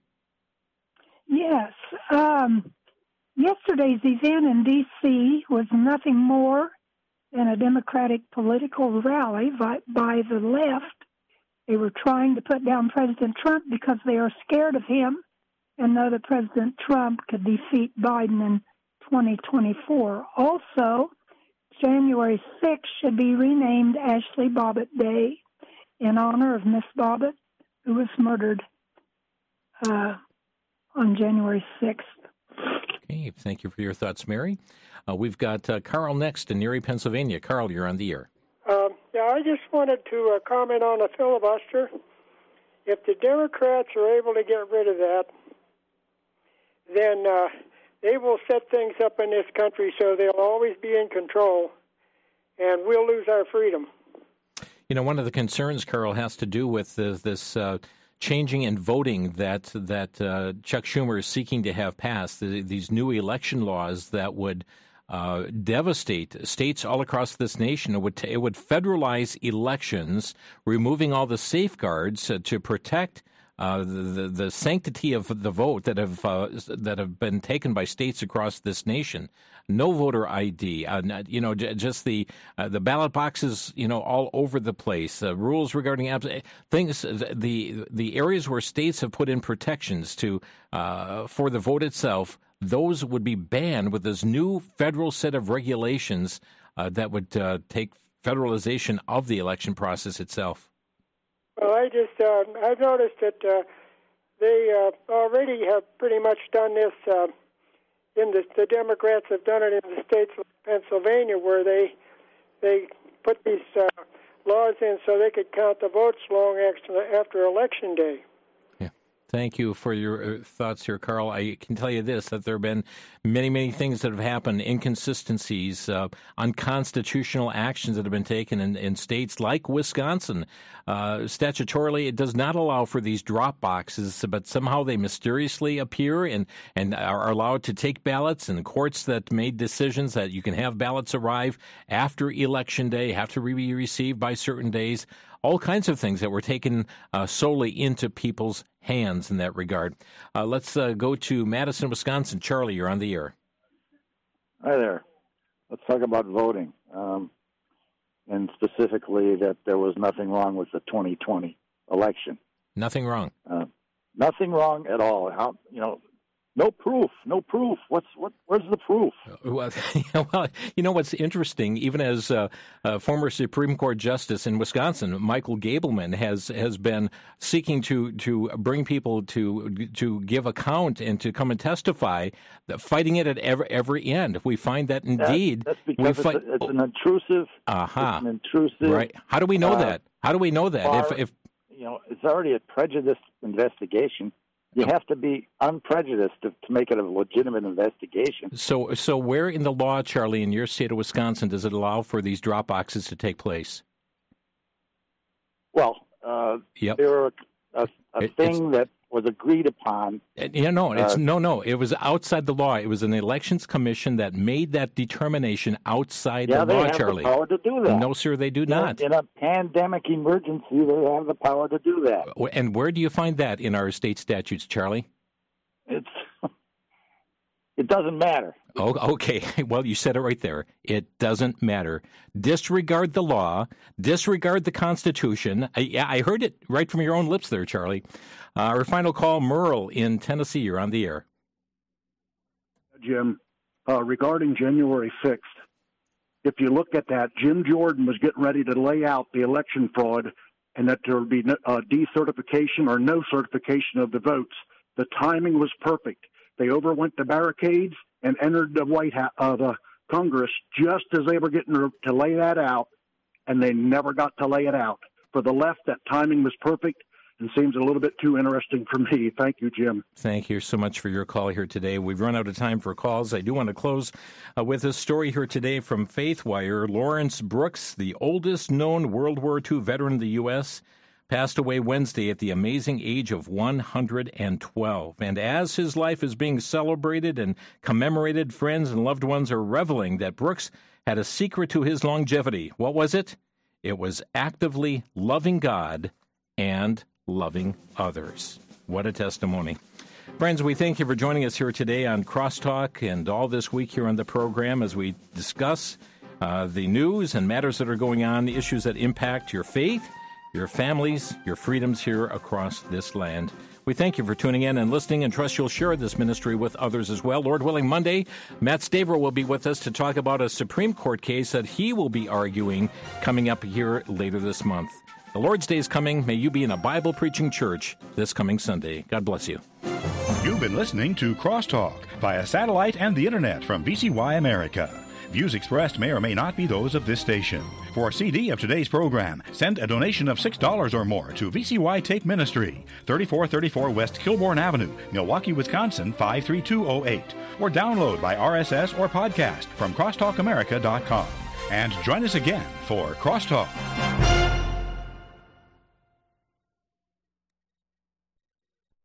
Yes. Um, yesterday's event in D C was nothing more than a Democratic political rally by, by the left. They were trying to put down President Trump because they are scared of him and know that President Trump could defeat Biden in twenty twenty-four. Also, January sixth should be renamed Ashley Bobbitt Day in honor of Miss Bobbitt, who was murdered uh, on January sixth. Okay, thank you for your thoughts, Mary. Uh, we've got uh, Carl next in Erie, Pennsylvania. Carl, you're on the air. Um, yeah, I just wanted to uh, comment on a filibuster. If the Democrats are able to get rid of that, then uh, they will set things up in this country so they'll always be in control, and we'll lose our freedom. You know, one of the concerns, Carl, has to do with this, this uh, changing in voting that that uh, Chuck Schumer is seeking to have passed, the, these new election laws that would uh, devastate states all across this nation. It would, t- it would federalize elections, removing all the safeguards uh, to protect Uh, the, the sanctity of the vote that have uh, that have been taken by states across this nation. No voter I D, uh, you know, j- just the uh, the ballot boxes, you know, all over the place. Uh, rules regarding abs- things, the the areas where states have put in protections to uh, for the vote itself. those would be banned with this new federal set of regulations uh, that would uh, take federalization of the election process itself? Well, I just uh, I've noticed that uh, they uh, already have pretty much done this. Uh, in the, the Democrats have done it in the states of Pennsylvania, where they they put these uh, laws in so they could count the votes long after after election day. Thank you for your thoughts here, Carl. I can tell you this, that there have been many, many things that have happened, inconsistencies, uh, unconstitutional actions that have been taken in, in states like Wisconsin. Uh, statutorily, it does not allow for these drop boxes, but somehow they mysteriously appear and, and are allowed to take ballots, and courts that made decisions that you can have ballots arrive after Election Day, have to be received by certain days. All kinds of things that were taken uh, solely into people's hands in that regard. Uh, let's uh, go to Madison, Wisconsin. Charlie, you're on the air. Hi there. Let's talk about voting, um, and specifically that there was nothing wrong with the twenty twenty election. Nothing wrong. Uh, nothing wrong at all. How you know? No proof. No proof. What's what? Where's the proof? Well, well you know what's interesting. Even as uh, uh, former Supreme Court Justice in Wisconsin, Michael Gableman has has been seeking to to bring people to to give account and to come and testify, fighting it at every every end. We find that indeed That, that's because we it's, fight, a, it's an intrusive. Aha. It's an intrusive. Right. How do we know uh, that? How do we know that? Far, if if you know, it's already a prejudiced investigation. You have to be unprejudiced to, to make it a legitimate investigation. So, so where in the law, Charlie, in your state of Wisconsin, does it allow for these drop boxes to take place? Well, uh, yep. there were a, a it, thing that was agreed upon. Yeah, no, it's uh, no, no. It was outside the law. It was an elections commission that made that determination outside yeah, the law, they have Charlie. the power to do that. No, sir, they do not. In a pandemic emergency, they have the power to do that. And where do you find that in our state statutes, Charlie? It's it doesn't matter. Oh, okay. Well, you said it right there. It doesn't matter. Disregard the law. Disregard the Constitution. I, I heard it right from your own lips there, Charlie. Uh, our final call, Merle in Tennessee. You're on the air. Jim, uh, regarding January sixth, if you look at that, Jim Jordan was getting ready to lay out the election fraud and that there would be no, uh, decertification or no certification of the votes. The timing was perfect. They overwent the barricades and entered the White House, uh, the Congress, just as they were getting to, to lay that out, and they never got to lay it out. For the left, that timing was perfect and seems a little bit too interesting for me. Thank you, Jim. Thank you so much for your call here today. We've run out of time for calls. I do want to close uh, with a story here today from FaithWire. Lawrence Brooks, the oldest known World War Two veteran in the U S, passed away Wednesday at the amazing age of one hundred twelve. And as his life is being celebrated and commemorated, friends and loved ones are reveling that Brooks had a secret to his longevity. What was it? It was actively loving God and loving others. What a testimony. Friends, we thank you for joining us here today on Crosstalk and all this week here on the program as we discuss uh, the news and matters that are going on, issues that impact your faith, your families, your freedoms here across this land. We thank you for tuning in and listening and trust you'll share this ministry with others as well. Lord willing, Monday, Matt Staver will be with us to talk about a Supreme Court case that he will be arguing coming up here later this month. The Lord's Day is coming. May you be in a Bible-preaching church this coming Sunday. God bless you. You've been listening to Crosstalk via satellite and the Internet from V C Y America. Views expressed may or may not be those of this station. For a C D of today's program, send a donation of six dollars or more to V C Y Tape Ministry, thirty-four thirty-four West Kilbourne Avenue, Milwaukee, Wisconsin, five three two oh eight, or download by R S S or podcast from crosstalk america dot com. And join us again for Crosstalk.